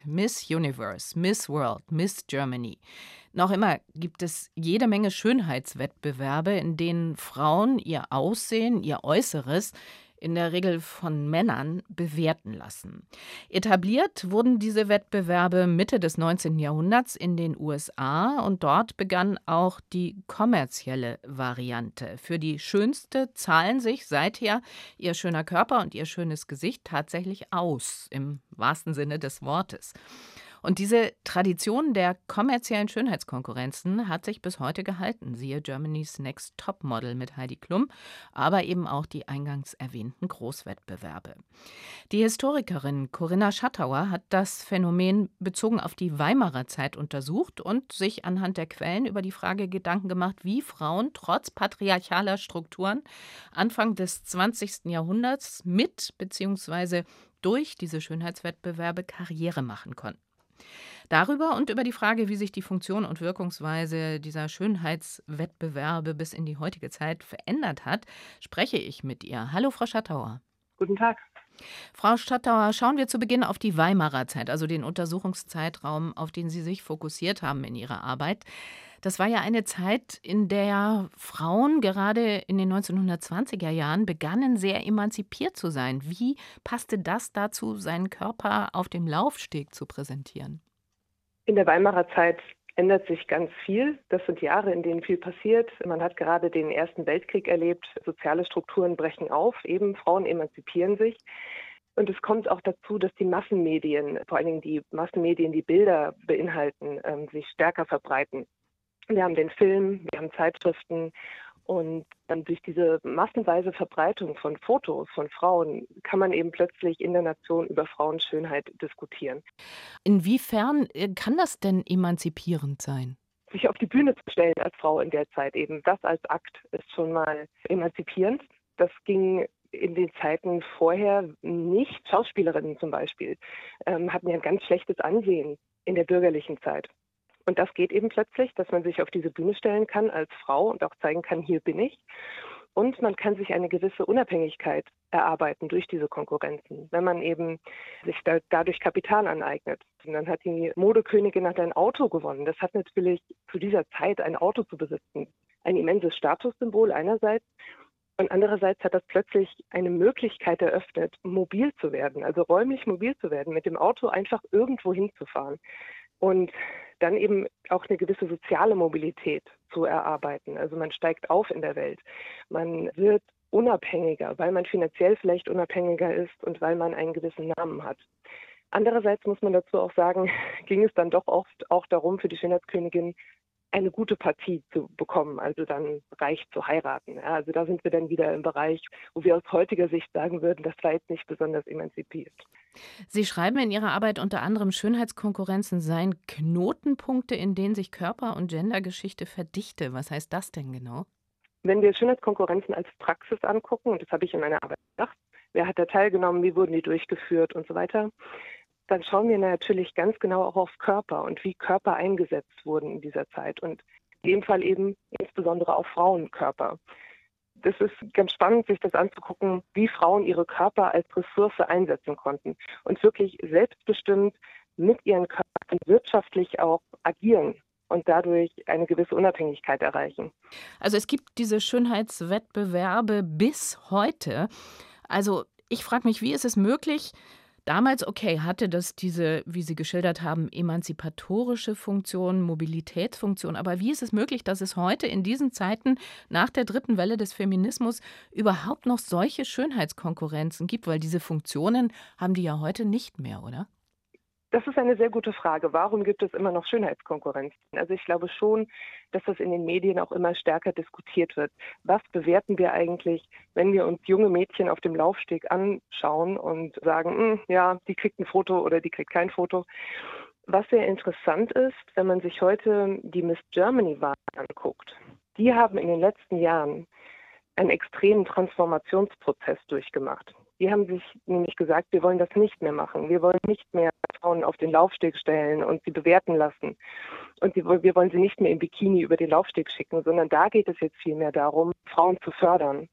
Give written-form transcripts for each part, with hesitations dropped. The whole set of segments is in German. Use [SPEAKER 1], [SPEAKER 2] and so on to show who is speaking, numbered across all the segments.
[SPEAKER 1] Miss Universe, Miss World, Miss Germany. Noch immer gibt es jede Menge Schönheitswettbewerbe, in denen Frauen ihr Aussehen, ihr Äußeres in der Regel von Männern bewerten lassen. Etabliert wurden diese Wettbewerbe Mitte des 19. Jahrhunderts in den USA und dort begann auch die kommerzielle Variante. Für die Schönste zahlen sich seither ihr schöner Körper und ihr schönes Gesicht tatsächlich aus, im wahrsten Sinne des Wortes. Und diese Tradition der kommerziellen Schönheitskonkurrenzen hat sich bis heute gehalten. Siehe Germany's Next Topmodel mit Heidi Klum, aber eben auch die eingangs erwähnten Großwettbewerbe. Die Historikerin Corinna Schattauer hat das Phänomen bezogen auf die Weimarer Zeit untersucht und sich anhand der Quellen über die Frage Gedanken gemacht, wie Frauen trotz patriarchaler Strukturen Anfang des 20. Jahrhunderts mit bzw. durch diese Schönheitswettbewerbe Karriere machen konnten. Darüber und über die Frage, wie sich die Funktion und Wirkungsweise dieser Schönheitswettbewerbe bis in die heutige Zeit verändert hat, spreche ich mit ihr. Hallo, Frau Schattauer.
[SPEAKER 2] Guten Tag.
[SPEAKER 1] Frau Schattauer, schauen wir zu Beginn auf die Weimarer Zeit, also den Untersuchungszeitraum, auf den Sie sich fokussiert haben in Ihrer Arbeit. Das war ja eine Zeit, in der Frauen gerade in den 1920er Jahren begannen, sehr emanzipiert zu sein. Wie passte das dazu, seinen Körper auf dem Laufsteg zu präsentieren?
[SPEAKER 2] In der Weimarer Zeit ändert sich ganz viel. Das sind Jahre, in denen viel passiert. Man hat gerade den Ersten Weltkrieg erlebt. Soziale Strukturen brechen auf. Eben Frauen emanzipieren sich. Und es kommt auch dazu, dass die Massenmedien, vor allen Dingen die Massenmedien, die Bilder beinhalten, sich stärker verbreiten. Wir haben den Film, wir haben Zeitschriften und dann durch diese massenweise Verbreitung von Fotos von Frauen kann man eben plötzlich in der Nation über Frauenschönheit diskutieren.
[SPEAKER 1] Inwiefern kann das denn emanzipierend sein?
[SPEAKER 2] Sich auf die Bühne zu stellen als Frau in der Zeit eben, das als Akt ist schon mal emanzipierend. Das ging in den Zeiten vorher nicht. Schauspielerinnen zum Beispiel hatten ja ein ganz schlechtes Ansehen in der bürgerlichen Zeit. Und das geht eben plötzlich, dass man sich auf diese Bühne stellen kann als Frau und auch zeigen kann, hier bin ich. Und man kann sich eine gewisse Unabhängigkeit erarbeiten durch diese Konkurrenzen, wenn man eben sich dadurch Kapital aneignet. Und dann hat die Modekönigin ein Auto gewonnen. Das hat natürlich zu dieser Zeit, ein Auto zu besitzen, ein immenses Statussymbol einerseits. Und andererseits hat das plötzlich eine Möglichkeit eröffnet, mobil zu werden, also räumlich mobil zu werden, mit dem Auto einfach irgendwo hinzufahren. Und dann eben auch eine gewisse soziale Mobilität zu erarbeiten. Also man steigt auf in der Welt. Man wird unabhängiger, weil man finanziell vielleicht unabhängiger ist und weil man einen gewissen Namen hat. Andererseits muss man dazu auch sagen, ging es dann doch oft auch darum, für die Schönheitskönigin eine gute Partie zu bekommen, also dann reich zu heiraten. Ja, also da sind wir dann wieder im Bereich, wo wir aus heutiger Sicht sagen würden, das war jetzt nicht besonders emanzipiert.
[SPEAKER 1] Sie schreiben in Ihrer Arbeit unter anderem, Schönheitskonkurrenzen seien Knotenpunkte, in denen sich Körper- und Gendergeschichte verdichte. Was heißt das denn genau?
[SPEAKER 2] Wenn wir Schönheitskonkurrenzen als Praxis angucken, und das habe ich in meiner Arbeit gedacht, wer hat da teilgenommen, wie wurden die durchgeführt und so weiter, dann schauen wir natürlich ganz genau auch auf Körper und wie Körper eingesetzt wurden in dieser Zeit und in dem Fall eben insbesondere auf Frauenkörper. Das ist ganz spannend, sich das anzugucken, wie Frauen ihre Körper als Ressource einsetzen konnten und wirklich selbstbestimmt mit ihren Körpern wirtschaftlich auch agieren und dadurch eine gewisse Unabhängigkeit erreichen.
[SPEAKER 1] Also es gibt diese Schönheitswettbewerbe bis heute. Also ich frage mich, wie ist es möglich? Damals, okay, hatte das diese, wie Sie geschildert haben, emanzipatorische Funktion, Mobilitätsfunktion. Aber wie ist es möglich, dass es heute in diesen Zeiten nach der dritten Welle des Feminismus überhaupt noch solche Schönheitskonkurrenzen gibt? Weil diese Funktionen haben die ja heute nicht mehr, oder?
[SPEAKER 2] Das ist eine sehr gute Frage. Warum gibt es immer noch Schönheitskonkurrenz? Also ich glaube schon, dass das in den Medien auch immer stärker diskutiert wird. Was bewerten wir eigentlich, wenn wir uns junge Mädchen auf dem Laufsteg anschauen und sagen, ja, die kriegt ein Foto oder die kriegt kein Foto? Was sehr interessant ist, wenn man sich heute die Miss Germany-Wahl anguckt. Die haben in den letzten Jahren einen extremen Transformationsprozess durchgemacht. Die haben sich nämlich gesagt, wir wollen das nicht mehr machen. Wir wollen nicht mehr Frauen auf den Laufsteg stellen und sie bewerten lassen. Und wir wollen sie nicht mehr im Bikini über den Laufsteg schicken, sondern da geht es jetzt vielmehr darum, Frauen zu fördern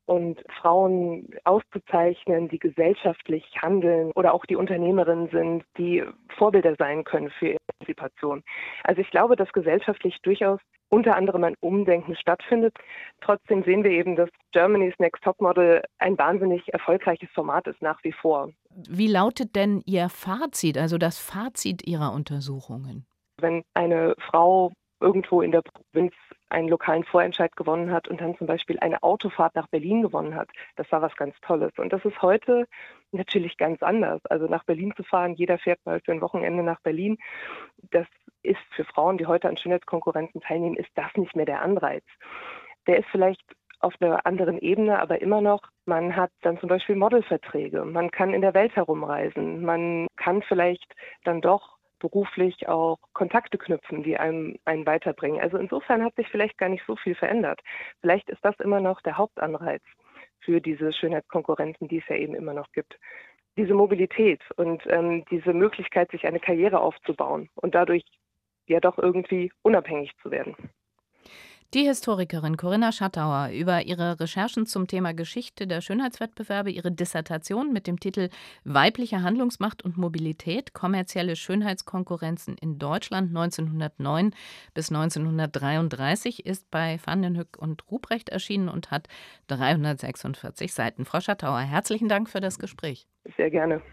[SPEAKER 2] und Frauen auszuzeichnen, die gesellschaftlich handeln oder auch die Unternehmerinnen sind, die Vorbilder sein können für Emanzipation. Also ich glaube, dass gesellschaftlich durchaus unter anderem ein Umdenken stattfindet. Trotzdem sehen wir eben, dass Germany's Next Topmodel ein wahnsinnig erfolgreiches Format ist nach wie vor.
[SPEAKER 1] Wie lautet denn Ihr Fazit, also das Fazit Ihrer Untersuchungen?
[SPEAKER 2] Wenn eine Frau irgendwo in der Provinz einen lokalen Vorentscheid gewonnen hat und dann zum Beispiel eine Autofahrt nach Berlin gewonnen hat, das war was ganz Tolles. Und das ist heute natürlich ganz anders. Also nach Berlin zu fahren, jeder fährt mal für ein Wochenende nach Berlin. Das ist für Frauen, die heute an Schönheitskonkurrenzen teilnehmen, ist das nicht mehr der Anreiz. Der ist vielleicht auf einer anderen Ebene, aber immer noch, man hat dann zum Beispiel Modelverträge, man kann in der Welt herumreisen, man kann vielleicht dann doch beruflich auch Kontakte knüpfen, die einen weiterbringen. Also insofern hat sich vielleicht gar nicht so viel verändert. Vielleicht ist das immer noch der Hauptanreiz für diese Schönheitskonkurrenzen, die es ja eben immer noch gibt. Diese Mobilität und diese Möglichkeit, sich eine Karriere aufzubauen und dadurch ja doch irgendwie unabhängig zu werden.
[SPEAKER 1] Die Historikerin Corinna Schattauer über ihre Recherchen zum Thema Geschichte der Schönheitswettbewerbe, ihre Dissertation mit dem Titel „Weibliche Handlungsmacht und Mobilität. Kommerzielle Schönheitskonkurrenzen in Deutschland 1909 bis 1933" ist bei Van den Hück und Ruprecht erschienen und hat 346 Seiten. Frau Schattauer, herzlichen Dank für das Gespräch.
[SPEAKER 2] Sehr gerne.